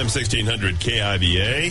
AM 1600 KIVA,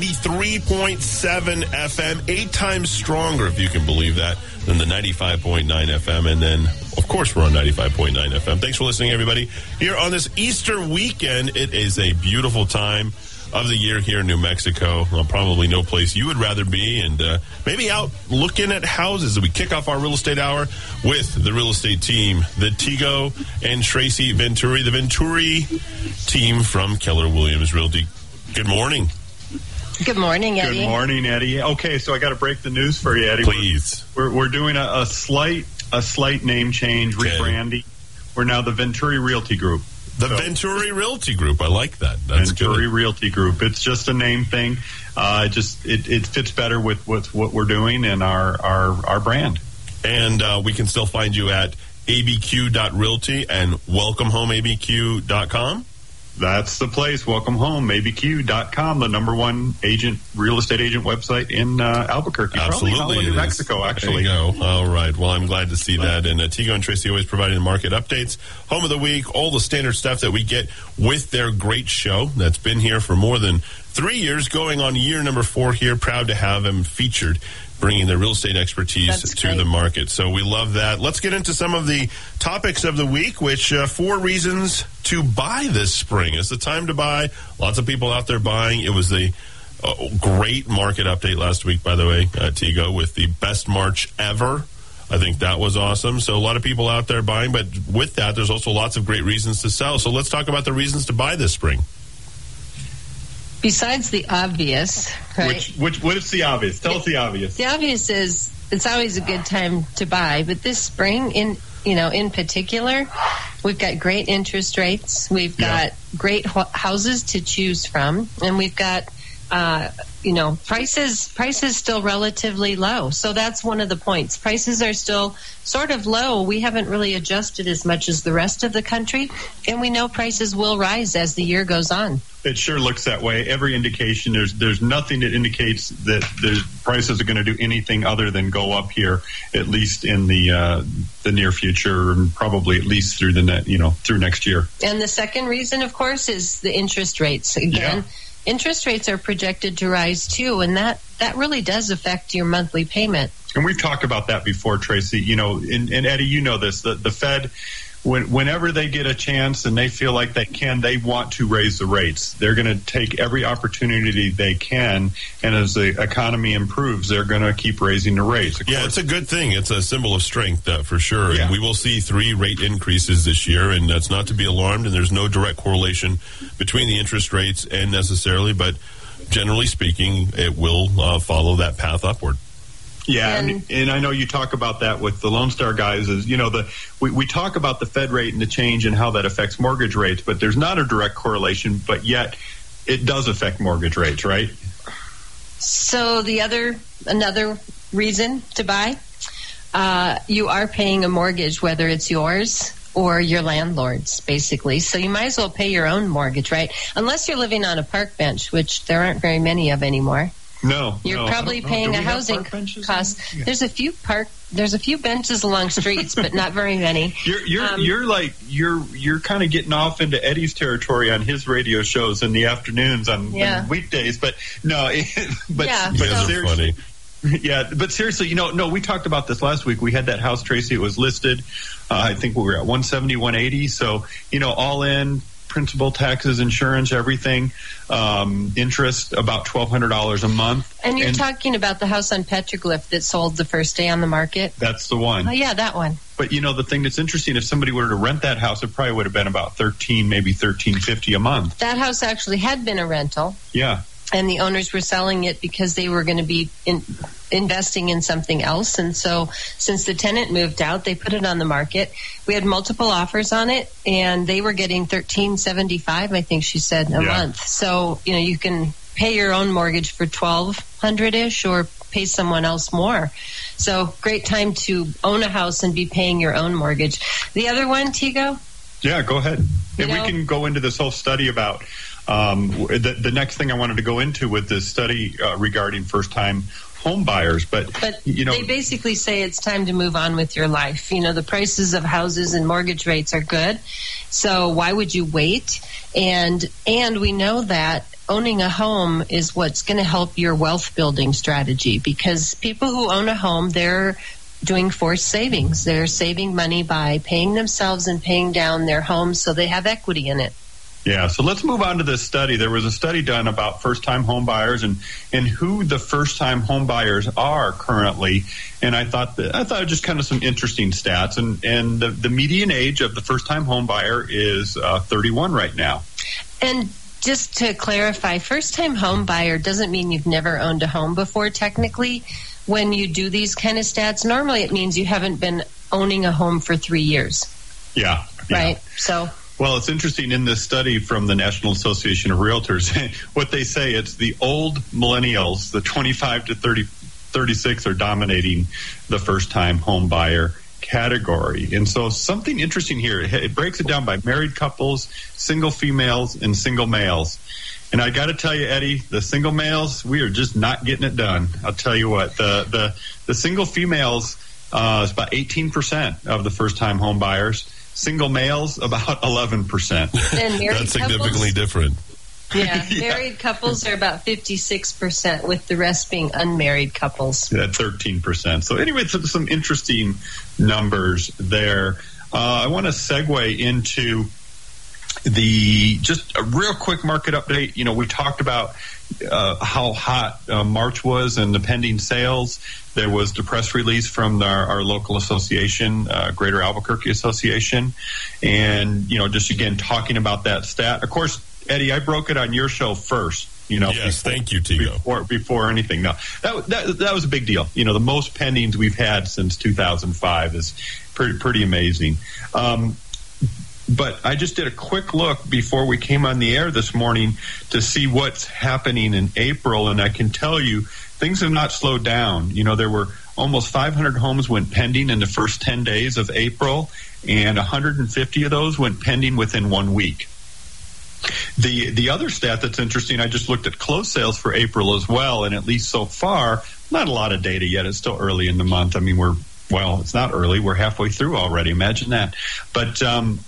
93.7 FM, 8 times stronger, if you can believe that, than the 95.9 FM. And then, of course, we're on 95.9 FM. Thanks for listening, everybody. Here on this Easter weekend, it is a beautiful time of the year here in New Mexico. Well, probably no place you would rather be, and maybe out looking at houses as we kick off our real estate hour with the real estate team, the Tigo and Tracy Venturi, the Venturi team from Keller Williams Realty. Good morning. Good morning, Eddie. Good morning, Eddie. Okay, so I got to break the news for you, Eddie. Please. We're doing a slight name change, rebranding. We're now the Venturi Realty Group. The Venturi Realty Group. I like that. That's Venturi good. Realty Group. It's just a name thing. It fits better with what we're doing and our brand. And we can still find you at abq.realty and welcomehomeabq.com. That's the place. Welcome home, abq.com, the number one real estate agent website in Albuquerque. Absolutely. Probably all of New Mexico, actually. There you go. All right. Well, I'm glad to see that. And Tigo and Tracy always providing the market updates, home of the week, all the standard stuff that we get with their great show that's been here for more than 3 years, going on year number 4 here. Proud to have them featured, bringing their real estate expertise to the market. So we love that. Let's get into some of the topics of the week, which 4 reasons to buy this spring. It's the time to buy. Lots of people out there buying. It was the great market update last week, by the way, Tigo, with the best March ever. I think that was awesome. So a lot of people out there buying, but with that, there's also lots of great reasons to sell. So let's talk about the reasons to buy this spring. Besides the obvious, right? What is the obvious? Tell us the obvious. The obvious is it's always a good time to buy, but this spring, in particular, we've got great interest rates, we've got great houses to choose from, and we've got prices still relatively low. So that's one of the points. Prices are still sort of low. We haven't really adjusted as much as the rest of the country, and we know prices will rise as the year goes on. It sure looks that way. Every indication, there's nothing that indicates that the prices are going to do anything other than go up here, at least in the near future, and probably at least through through next year. And the second reason, of course, is the interest rates. Again, interest rates are projected to rise too, and that really does affect your monthly payment. And we've talked about that before, Tracy. And Eddie, you know this. The Fed, whenever they get a chance and they feel like they want to raise the rates. They're going to take every opportunity they can, and as the economy improves, they're going to keep raising the rates. Yeah, it's a good thing. It's a symbol of strength, for sure. Yeah. And we will see 3 rate increases this year, and that's not to be alarmed, and there's no direct correlation between the interest rates and necessarily, but generally speaking, it will follow that path upward. Yeah, and I know you talk about that with the Lone Star guys. We talk about the Fed rate and the change and how that affects mortgage rates, but there's not a direct correlation, but yet it does affect mortgage rates, right? So another reason to buy, you are paying a mortgage, whether it's yours or your landlord's, basically. So you might as well pay your own mortgage, right? Unless you're living on a park bench, which there aren't very many of anymore. You're probably paying a housing cost. Yeah. There's a few benches along streets, but not very many. You're kind of getting off into Eddie's territory on his radio shows in the afternoons on weekdays, but no, but seriously, funny. Yeah, but seriously, we talked about this last week. We had that house, Tracy. It was listed. I think we were at 170, 180. So all in. Principal, taxes, insurance, everything, interest, about $1,200 a month. And you're talking about the house on Petroglyph that sold the first day on the market? That's the one. Oh, yeah, that one. But, the thing that's interesting, if somebody were to rent that house, it probably would have been about $13, maybe $13.50 a month. That house actually had been a rental. Yeah. And the owners were selling it because they were going to be investing in something else. And so since the tenant moved out, they put it on the market. We had multiple offers on it, and they were getting $13.75, I think she said, a month. So, you can pay your own mortgage for $1,200-ish or pay someone else more. So great time to own a house and be paying your own mortgage. The other one, Tigo? Yeah, go ahead. We can go into this whole study about the next thing I wanted to go into with this study regarding first-time home buyers. But they basically say it's time to move on with your life. The prices of houses and mortgage rates are good, so why would you wait? And we know that owning a home is what's going to help your wealth building strategy, because people who own a home, they're doing forced savings. They're saving money by paying themselves and paying down their homes so they have equity in it. Yeah, so let's move on to this study. There was a study done about first-time home buyers and who the first-time home buyers are currently, and I thought just kind of some interesting stats. And the median age of the first-time home buyer is 31 right now. And just to clarify, first-time home buyer doesn't mean you've never owned a home before. Technically, when you do these kind of stats, normally it means you haven't been owning a home for 3 years. Yeah. Right. So. Well, it's interesting in this study from the National Association of Realtors, what they say, it's the old millennials, the 25 to 36 are dominating the first-time home buyer category. And so something interesting here, it breaks it down by married couples, single females, and single males. And I got to tell you, Eddie, the single males, we are just not getting it done. I'll tell you what, the single females is about 18% of the first-time home buyers. Single males, about 11%. And married That's significantly different. Yeah, married couples are about 56%, with the rest being unmarried couples. At 13%. So anyway, some interesting numbers there. I want to segue into just a real quick market update. We talked about how hot March was and the pending sales. There was the press release from our local association, Greater Albuquerque Association, and just again talking about that stat. Of course, Eddie, I broke it on your show first. Yes, thank you, Tigo. Before anything, no, that was a big deal. The most pendings we've had since 2005 is pretty amazing. But I just did a quick look before we came on the air this morning to see what's happening in April, and I can tell you things have not slowed down. There were almost 500 homes went pending in the first 10 days of April, and 150 of those went pending within 1 week. The other stat that's interesting, I just looked at closed sales for April as well, and at least so far, not a lot of data yet. It's still early in the month. I mean, it's not early. We're halfway through already. Imagine that. But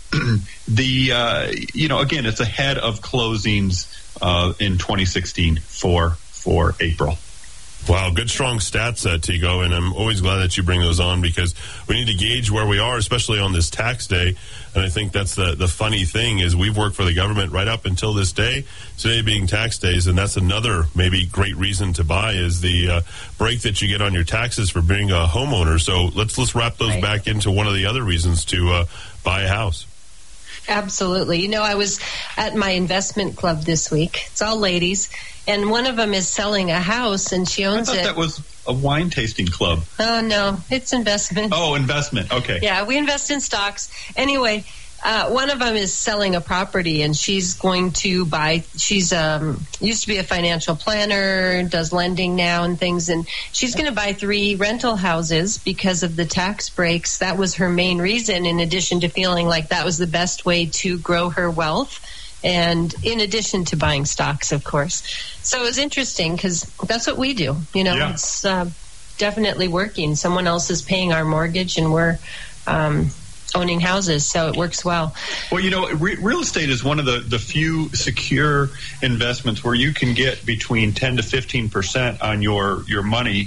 again, it's ahead of closings in 2016 for April. Wow, good strong stats, Tigo, and I'm always glad that you bring those on because we need to gauge where we are, especially on this tax day. And I think that's the funny thing is we've worked for the government right up until this day, today being tax days, and that's another maybe great reason to buy is the break that you get on your taxes for being a homeowner. So let's wrap those back into one of the other reasons to buy a house. Absolutely. I was at my investment club this week. It's all ladies. And one of them is selling a house, and she owns it. I thought that was a wine tasting club. Oh, no. It's investment. Oh, investment. Okay. Yeah, we invest in stocks. Anyway, one of them is selling a property, and she's going to buy. She's used to be a financial planner, does lending now and things, and she's going to buy 3 rental houses because of the tax breaks. That was her main reason, in addition to feeling like that was the best way to grow her wealth. And in addition to buying stocks, of course. So it was interesting because that's what we do. It's definitely working. Someone else is paying our mortgage and we're owning houses, so it works well. Well, real estate is one of the few secure investments where you can get between 10 to 15% on your money,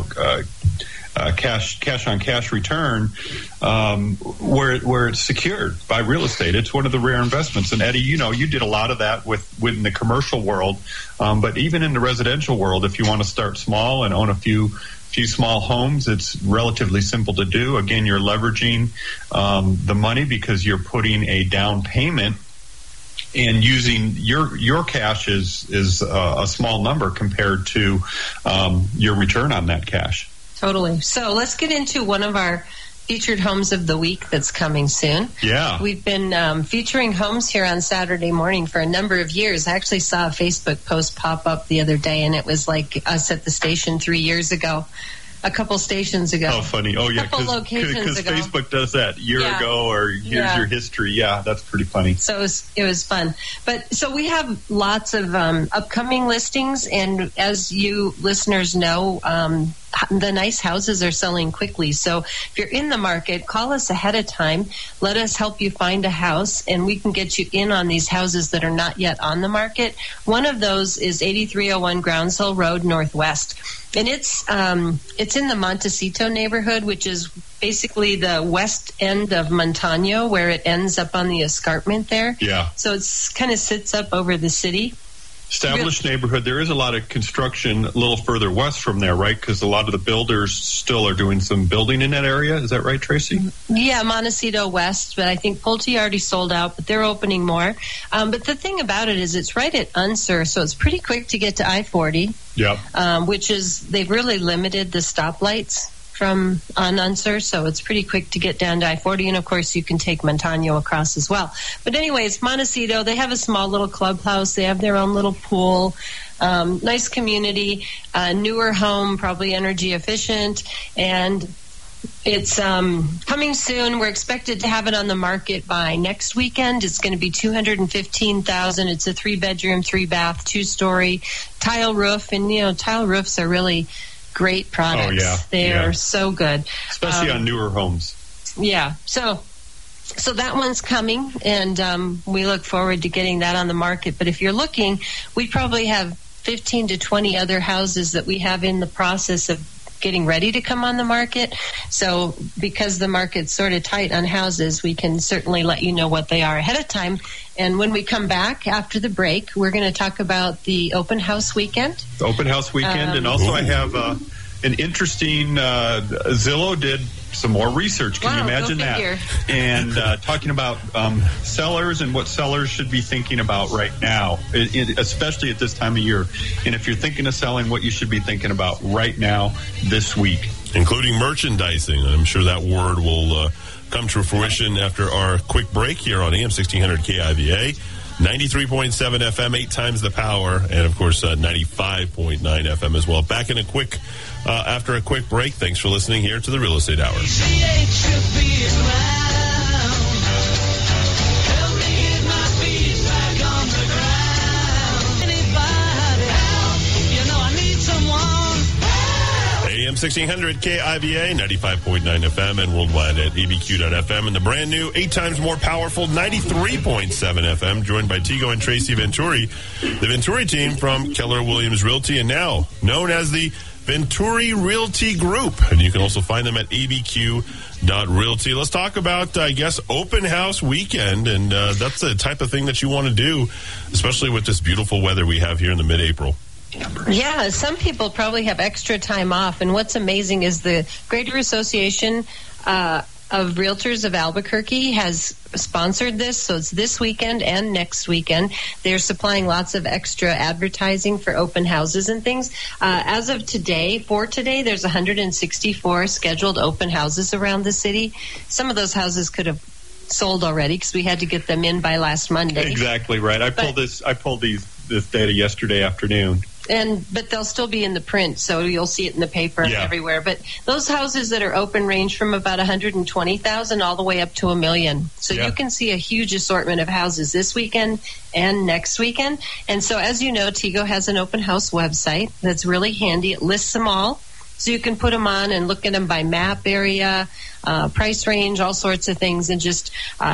cash on cash return, where it's secured by real estate. It's one of the rare investments. And Eddie, you did a lot of that within the commercial world, but even in the residential world, if you want to start small and own a few small homes, it's relatively simple to do. Again, you're leveraging the money because you're putting a down payment. And using your cash is a small number compared to your return on that cash. Totally. So let's get into one of our featured homes of the week that's coming soon. Yeah. We've been featuring homes here on Saturday morning for a number of years. I actually saw a Facebook post pop up the other day, and it was like us at the station 3 years ago. a couple stations ago. Oh, funny. Oh, yeah. Couple locations ago. Because Facebook does that year ago, or here's your history. Yeah, that's pretty funny. So it was fun. But so we have lots of upcoming listings, and as you listeners know, the nice houses are selling quickly. So if you're in the market, call us ahead of time. Let us help you find a house, and we can get you in on these houses that are not yet on the market. One of those is 8301 Groundsville Road Northwest. And it's in the Montecito neighborhood, which is basically the west end of Montano, where it ends up on the escarpment there. Yeah. So it's kind of sits up over the city. Established neighborhood. There is a lot of construction a little further west from there, right? Because a lot of the builders still are doing some building in that area. Is that right, Tracy? Yeah, Montecito West, but I think Pulte already sold out, but they're opening more. But the thing about it is it's right at Unser, so it's pretty quick to get to I-40. Yeah. Which is, they've really limited the stoplights on Unser, so it's pretty quick to get down to I-40, and of course you can take Montano across as well. But anyways, Montecito, they have a small little clubhouse, they have their own little pool, nice community, newer home, probably energy efficient, and it's coming soon. We're expected to have it on the market by next weekend. It's going to be $215,000. It's a 3-bedroom, 3-bath, 2-story tile roof, and tile roofs are really great products. Oh, yeah. They are so good. Especially on newer homes. Yeah. So that one's coming, and we look forward to getting that on the market. But if you're looking, we probably have 15 to 20 other houses that we have in the process of getting ready to come on the market. So because the market's sort of tight on houses, we can certainly let you know what they are ahead of time. And when we come back after the break, we're going to talk about the open house weekend. The open house weekend. And also I have an interesting, Zillow did some more research. Can you imagine that? And talking about sellers and what sellers should be thinking about right now, especially at this time of year. And if you're thinking of selling, what you should be thinking about right now this week. Including merchandising. I'm sure that word will come to fruition after our quick break here on AM 1600 KIVA. 93.7 FM, 8 times the power, and of course 95.9 FM as well. Back in after a quick break. Thanks for listening here to the Real Estate Hour. AM 1600 KIVA, 95.9 FM, and worldwide at abq.fm, and the brand new 8 times more powerful 93.7 FM, joined by Tigo and Tracy Venturi, the Venturi team from Keller Williams Realty, and now known as the Venturi Realty Group. And you can also find them at abq.realty. Let's talk about, open house weekend, and that's the type of thing that you want to do, especially with this beautiful weather we have here in the mid-April. Yeah, some people probably have extra time off, and what's amazing is the Greater Association of Realtors of Albuquerque has sponsored this, so it's this weekend and next weekend. They're supplying lots of extra advertising for open houses and things. As of today, there's 164 scheduled open houses around the city. Some of those houses could have sold already because we had to get them in by last Monday. Exactly right. I pulled this data yesterday afternoon. But they'll still be in the print, so you'll see it in the paper and everywhere. But those houses that are open range from about 120,000 all the way up to $1 million. So you can see a huge assortment of houses this weekend and next weekend. And so, as you know, Tigo has an open house website that's really handy. It lists them all. So you can put them on and look at them by map area, price range, all sorts of things, and just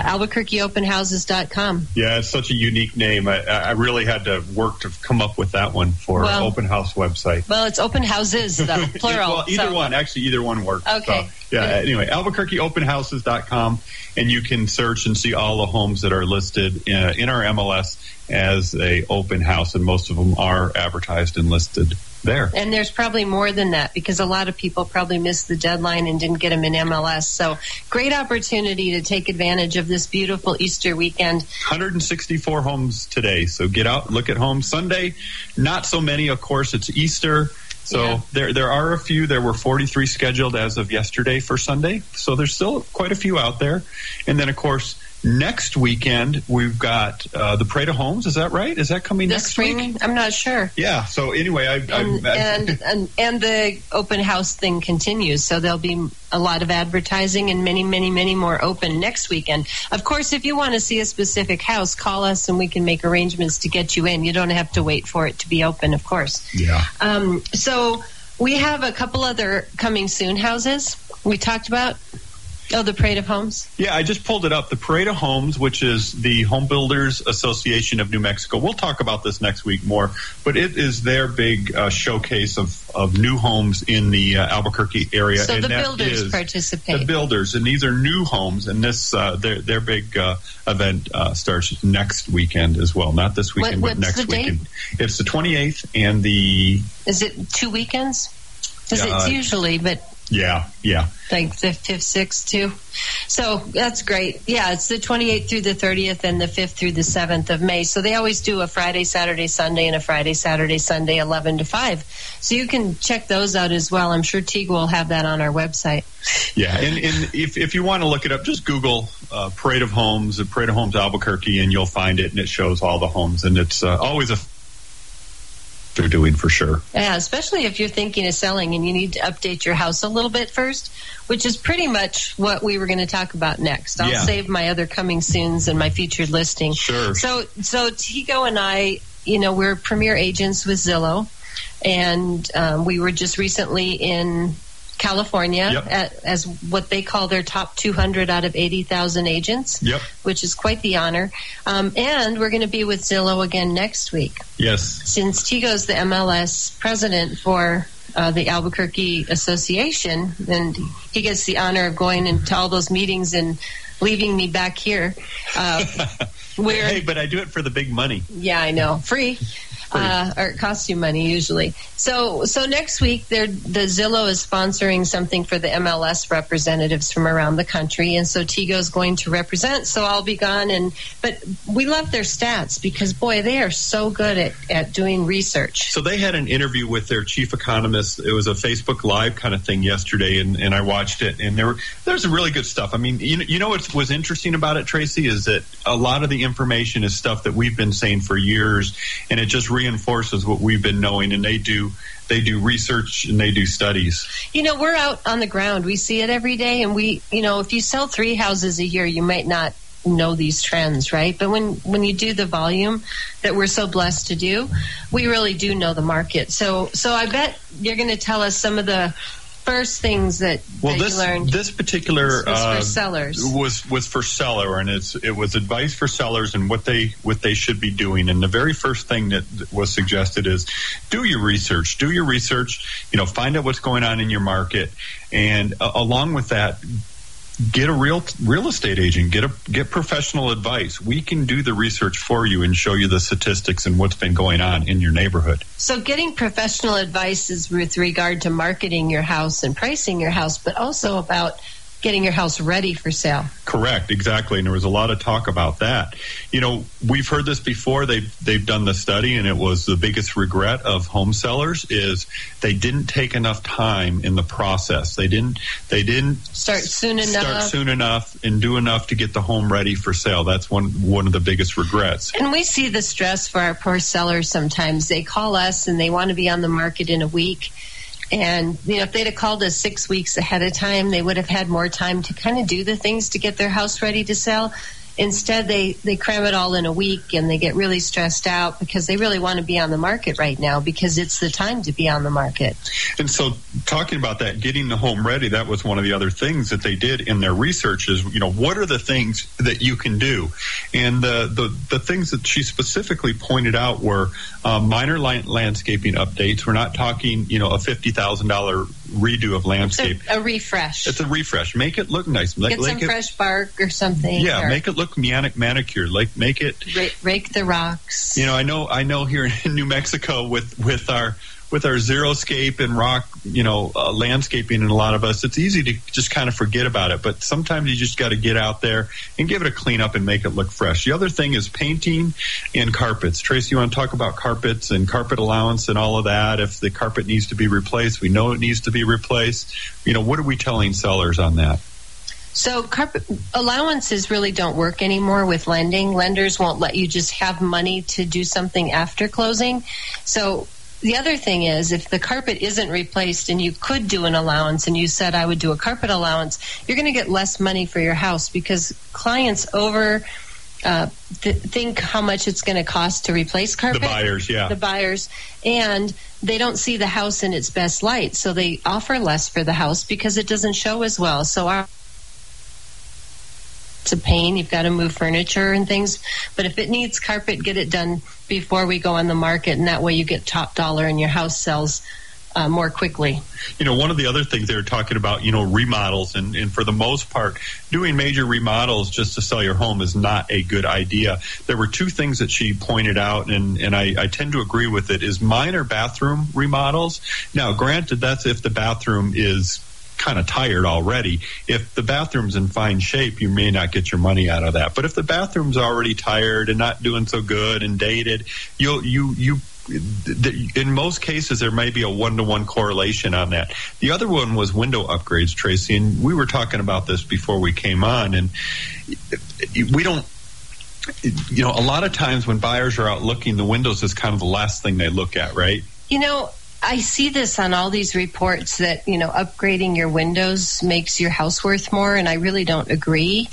AlbuquerqueOpenHouses.com. Yeah, it's such a unique name. I really had to work to come up with that one for open house website. Well, it's open houses, though, plural. Well, either one. Actually, either one works. Okay. So, anyway, AlbuquerqueOpenHouses.com, and you can search and see all the homes that are listed in our MLS as a open house, and most of them are advertised and listed there. And there's probably more than that because a lot of people probably missed the deadline and didn't get them in MLS. So great opportunity to take advantage of this beautiful Easter weekend. 164 homes today. So get out, look at homes. Sunday, not so many. Of course, it's Easter. So there are a few. There were 43 scheduled as of yesterday for Sunday. So there's still quite a few out there. And then, of course, Next weekend, we've got the Parade of Homes. Is that right? Is that coming this next spring? week? I'm not sure. Yeah. So anyway, and the open house thing continues. So there'll be a lot of advertising and many, many, many more open next weekend. Of course, if you want to see a specific house, call us and we can make arrangements to get you in. You don't have to wait for it to be open, of course. Yeah. So we have a couple other coming soon houses we talked about. Oh, the Parade of Homes? Yeah, I just pulled it up. The Parade of Homes, which is the Home Builders Association of New Mexico. We'll talk about this next week more, but it is their big showcase of new homes in the Albuquerque area. So and the builders participate. The builders, and these are new homes, and this their big event starts next weekend as well. Not this weekend, but next weekend. It's the 28th and the... Is it 2 weekends? Because it's usually, but... Yeah. Like the 5th, 6th, too. So that's great. Yeah, it's the 28th through the 30th and the 5th through the 7th of May. So they always do a Friday, Saturday, Sunday, and a Friday, Saturday, Sunday, 11 to 5. So you can check those out as well. I'm sure Teague will have that on our website. Yeah, and if you want to look it up, just Google Parade of Homes, Parade of Homes Albuquerque, and you'll find it, and it shows all the homes. And it's always they're doing for sure. Yeah, especially if you're thinking of selling and you need to update your house a little bit first, which is pretty much what we were going to talk about next. I'll save my other coming soons and my featured listing. Sure. So Tigo and I, we're premier agents with Zillow, and we were just recently in California as what they call their top 200 out of 80,000 agents, which is quite the honor. And we're going to be with Zillow again next week. Yes. Since Tigo's the MLS president for the Albuquerque Association, and he gets the honor of going into all those meetings and leaving me back here. Hey, but I do it for the big money. Yeah, I know. Free. Or it costs you money usually. So next week, the Zillow is sponsoring something for the MLS representatives from around the country, and so Tigo's going to represent. So I'll be gone, but we love their stats because boy, they are so good at doing research. So they had an interview with their chief economist. It was a Facebook Live kind of thing yesterday, and I watched it, and there's some really good stuff. I mean, you know what was interesting about it, Tracy, is that a lot of the information is stuff that we've been saying for years, and it just reinforces what we've been knowing, and they do research and they do studies. We're out on the ground. We see it every day, and if you sell 3 houses a year, you might not know these trends, right? But when you do the volume that we're so blessed to do, we really do know the market. So I bet you're going to tell us some of the first things that you learned. This particular was for sellers. Was for seller, and it was advice for sellers and what they should be doing. And the very first thing that was suggested is do your research. Do your research. Find out what's going on in your market, and along with that, get a real estate agent. Get professional advice. We can do the research for you and show you the statistics and what's been going on in your neighborhood. So getting professional advice is with regard to marketing your house and pricing your house, but also about getting your house ready for sale. Correct, exactly. And there was a lot of talk about that. We've heard this before. They've done the study, and it was the biggest regret of home sellers is they didn't take enough time in the process. They didn't start soon enough and do enough to get the home ready for sale. That's one of the biggest regrets. And we see the stress for our poor sellers sometimes. They call us and they want to be on the market in a week. And, if they'd have called us 6 weeks ahead of time, they would have had more time to kind of do the things to get their house ready to sell. Instead, they cram it all in a week, and they get really stressed out because they really want to be on the market right now because it's the time to be on the market. And so talking about that, getting the home ready, that was one of the other things that they did in their research is, what are the things that you can do? And the things that she specifically pointed out were minor landscaping updates. We're not talking, a $50,000 redo of landscape. A refresh. It's a refresh. Make it look nice. Get some fresh bark or something. Yeah, make it look manicured. Like make it rake the rocks. I know here in New Mexico with our xeriscape and rock, landscaping, and a lot of us, it's easy to just kind of forget about it. But sometimes you just got to get out there and give it a clean up and make it look fresh. The other thing is painting and carpets. Tracy, you want to talk about carpets and carpet allowance and all of that? If the carpet needs to be replaced, we know it needs to be replaced. What are we telling sellers on that? So carpet allowances really don't work anymore with lending. Lenders won't let you just have money to do something after closing. So the other thing is, if the carpet isn't replaced and you could do an allowance and you said I would do a carpet allowance, you're going to get less money for your house because clients think how much it's going to cost to replace carpet. The buyers, yeah. The buyers. And they don't see the house in its best light, so they offer less for the house because it doesn't show as well. So it's a pain. You've got to move furniture and things. But if it needs carpet, get it done before we go on the market, and that way you get top dollar and your house sells more quickly. One of the other things they were talking about, remodels, and for the most part, doing major remodels just to sell your home is not a good idea. There were two things that she pointed out, and I tend to agree with it, is minor bathroom remodels. Now, granted, that's if the bathroom is kind of tired already. If the bathroom's in fine shape, you may not get your money out of that. But if the bathroom's already tired and not doing so good and dated, in most cases, there may be a 1-to-1 correlation on that. The other one was window upgrades, Tracy, and we were talking about this before we came on, and we don't, a lot of times when buyers are out looking, the windows is kind of the last thing they look at, right? I see this on all these reports that, upgrading your windows makes your house worth more, and I really don't agree.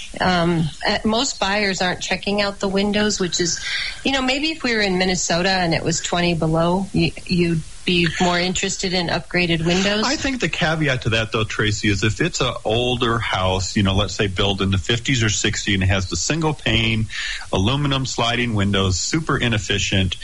Most buyers aren't checking out the windows, which is, maybe if we were in Minnesota and it was 20 below, you'd be more interested in upgraded windows. I think the caveat to that, though, Tracy, is if it's an older house, let's say built in the 50s or 60s, and it has the single pane, aluminum sliding windows, super inefficient,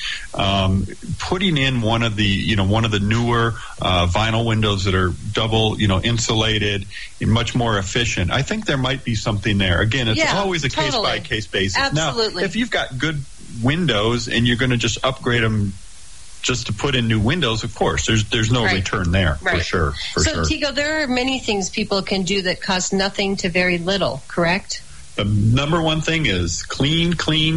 putting in one of the newer vinyl windows that are double, insulated and much more efficient, I think there might be something there. Again, it's always a case-by-case basis. Absolutely. Now, if you've got good windows and you're going to just upgrade them just to put in new windows, of course, there's no return there, for sure. So, Tigo, there are many things people can do that cost nothing to very little, correct? The number one thing is clean.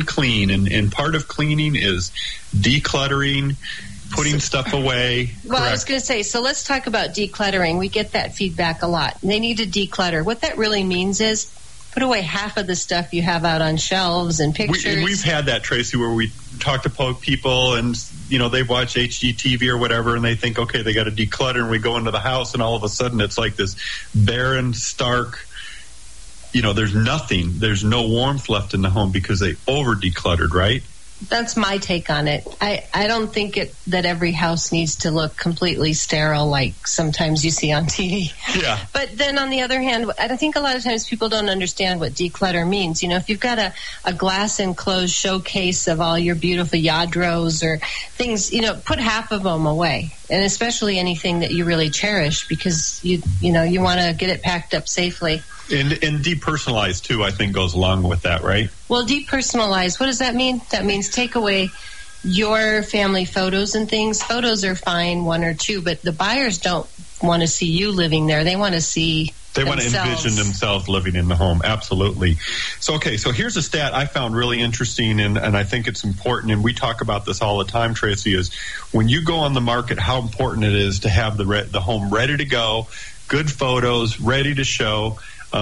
And part of cleaning is decluttering, putting stuff away. Well, I was going to say, so let's talk about decluttering. We get that feedback a lot. They need to declutter. What that really means is put away half of the stuff you have out on shelves and pictures. We've had that, Tracy, where we talk to people and, they watch HGTV or whatever and they think, okay, they got to declutter, and we go into the house and all of a sudden it's like this barren, stark, there's nothing. There's no warmth left in the home because they over-decluttered, right? That's my take on it. I don't think that every house needs to look completely sterile like sometimes you see on TV. Yeah. But then on the other hand, I think a lot of times people don't understand what declutter means. If you've got a glass enclosed showcase of all your beautiful Yadros or things, put half of them away. And especially anything that you really cherish because you want to get it packed up safely. And depersonalized, too, I think goes along with that, right? Well, depersonalized, what does that mean? That means take away your family photos and things. Photos are fine, one or two, but the buyers don't want to see you living there. They want to see They want to envision themselves living in the home. Absolutely. So here's a stat I found really interesting, and I think it's important, and we talk about this all the time, Tracy, is when you go on the market, how important it is to have the home ready to go, good photos, ready to show,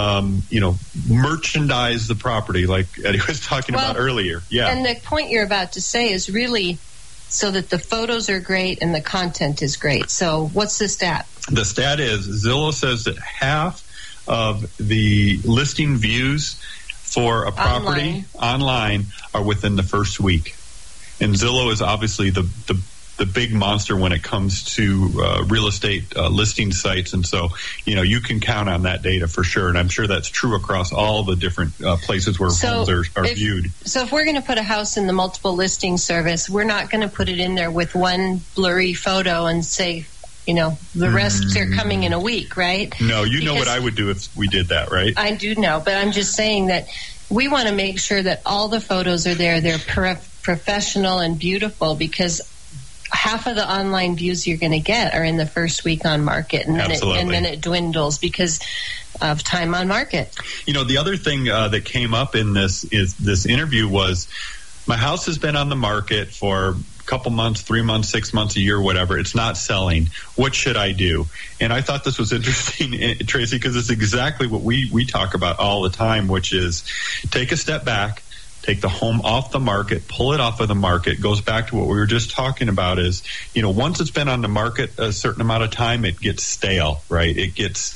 merchandise the property like Eddie was talking about earlier. Yeah. And the point you're about to say is really so that the photos are great and the content is great. So what's the stat? The stat is Zillow says that half of the listing views for a property online are within the first week. And Zillow is obviously the big monster when it comes to real estate listing sites. And so, you can count on that data for sure. And I'm sure that's true across all the different places where homes are viewed. So if we're going to put a house in the multiple listing service, we're not going to put it in there with one blurry photo and say, the rest are coming in a week, right? No, know what I would do if we did that, right? I do know, but I'm just saying that we want to make sure that all the photos are there. They're professional and beautiful because half of the online views you're going to get are in the first week on market, and then it dwindles because of time on market. The other thing that came up in this interview was my house has been on the market for couple months, 3 months, 6 months, a year, whatever. It's not selling. What should I do? And I thought this was interesting, Tracy, because it's exactly what we talk about all the time, which is take a step back, take the home off the market, pull it off of the market. Goes back to what we were just talking about is, once it's been on the market a certain amount of time, it gets stale, right? It gets,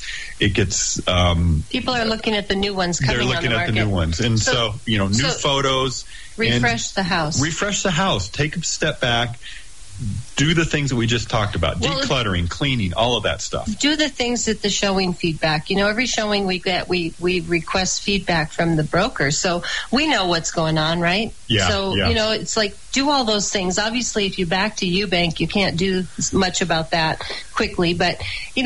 people are looking at the new ones coming on the market. They're looking at the new ones. And so new photos. Refresh the house. Refresh the house. Take a step back. Do the things that we just talked about, decluttering, cleaning, all of that stuff. Do the things that the showing feedback. Every showing we get, we request feedback from the broker. So we know what's going on, right? Yeah. So, it's like do all those things. Obviously, if you back to Eubank, you can't do much about that quickly. But,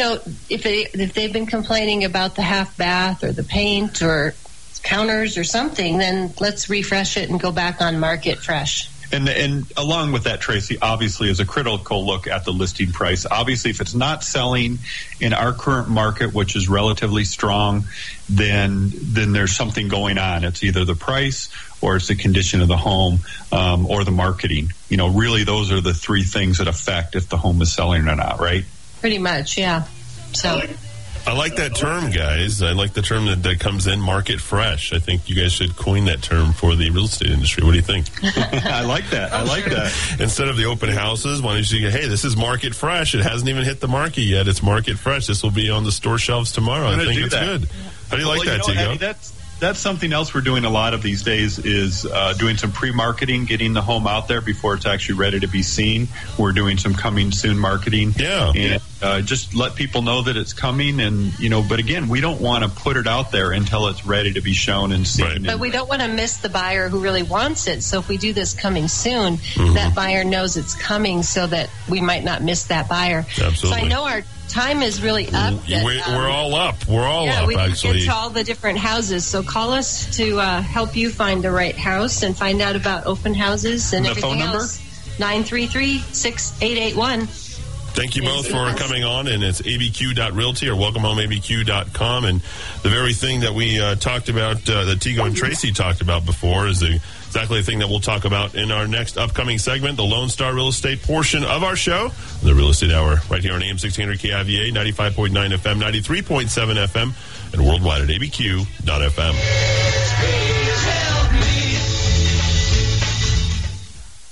if they've been complaining about the half bath or the paint or counters or something, then let's refresh it and go back on market fresh. And along with that, Tracy, obviously is a critical look at the listing price. Obviously, if it's not selling in our current market, which is relatively strong, then there's something going on. It's either the price or it's the condition of the home or the marketing. Really those are the three things that affect if the home is selling or not, right? Pretty much, yeah. So I like that term, guys. I like the term that comes in, market fresh. I think you guys should coin that term for the real estate industry. What do you think? I like that. That. Instead of the open houses, why don't you say, hey, this is market fresh. It hasn't even hit the market yet. It's market fresh. This will be on the store shelves tomorrow. I think it's good. How do you like that, Tigo? Eddie, that's something else we're doing a lot of these days is doing some pre-marketing, getting the home out there before it's actually ready to be seen. We're doing some coming soon marketing. Yeah. And just let people know that it's coming. And, but again, we don't want to put it out there until it's ready to be shown and seen. Right. But we don't want to miss the buyer who really wants it. So if we do this coming soon, that buyer knows it's coming so that we might not miss that buyer. Absolutely. So I know our time is really up. We're all up. We're all up, we actually. get to all the different houses. So call us to help you find the right house and find out about open houses and everything else. The phone number? 933-6881. Thank you both for coming on, and it's abq.realty or welcomehomeabq.com. And the very thing that we talked about, that Tigo and Tracy talked about before, is exactly the thing that we'll talk about in our next upcoming segment, the Lone Star Real Estate portion of our show, the Real Estate Hour, right here on AM 1600 KIVA, 95.9 FM, 93.7 FM, and worldwide at abq.fm.